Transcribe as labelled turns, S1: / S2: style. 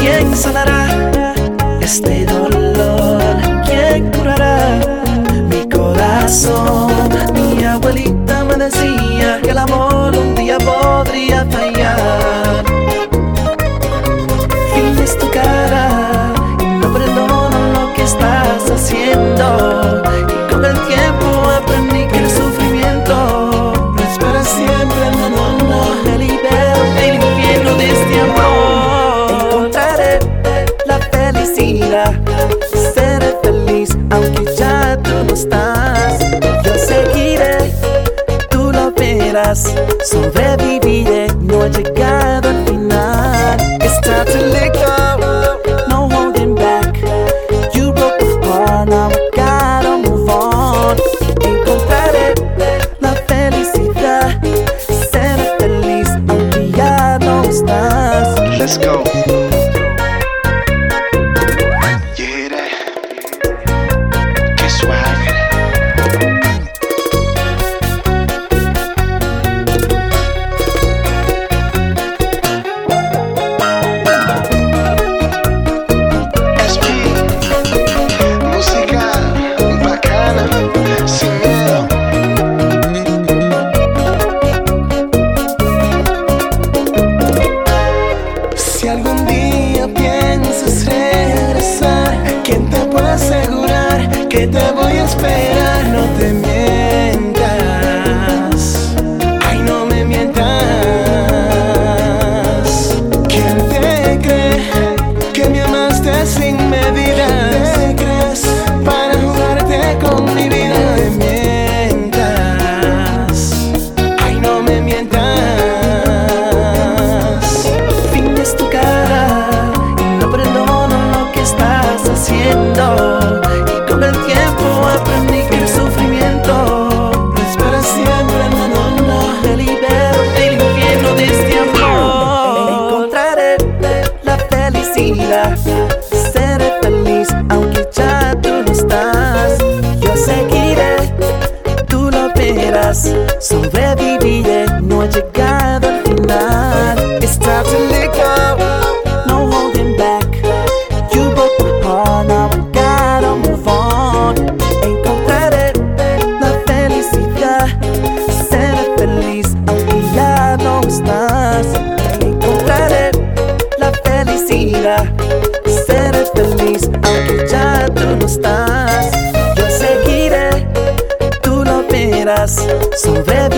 S1: ¿Quién sanará este dolor? ¿Quién curará mi corazón? Mi abuelita me decía que el amor un día podría fallar. Finges tu cara y no perdono lo que estás haciendo. Y con el tiempo aprendí que el sufrimiento no es para siempre, no, no, no. Me libero del infierno de este amor. Encontraré la felicidad, seré feliz aunque ya tú no estás. Yo seguiré, tú lo verás, sobreviviré, no he llegado al final. It's time to let go, no holding back. You broke my heart, now I gotta move on. Encontraré la felicidad, seré feliz aunque ya no estás.
S2: Let's go. You hear that? Qué suave. SP, música bacana, sin miedo. Si algún día piensas regresar, ¿quién te puede asegurar que te voy a esperar? No te mientas, ay, no me mientas. ¿Quién te cree que me amaste sin medida? ¿Te crees para jugarte con mi vida? No me mientas, ay, no me mientas.
S1: Finges tu cara y no perdono lo que estás haciendo. Y con el tiempo aprendí que el sufrimiento no es para siempre, no, no, no. Me libero del infierno de este amor. Encontraré la felicidad, seré feliz aunque ya tú no estás. Yo seguiré, tú lo verás, sobreviviré, no he llegado al final. It's time to let go, no holding back. You broke my heart, now I gotta move on. Encontraré la felicidad, seré feliz aunque ya no estás. Encontraré la felicidad, seré feliz aunque ya tú no estás. Yo seguiré, tú lo verás, sobreviviré.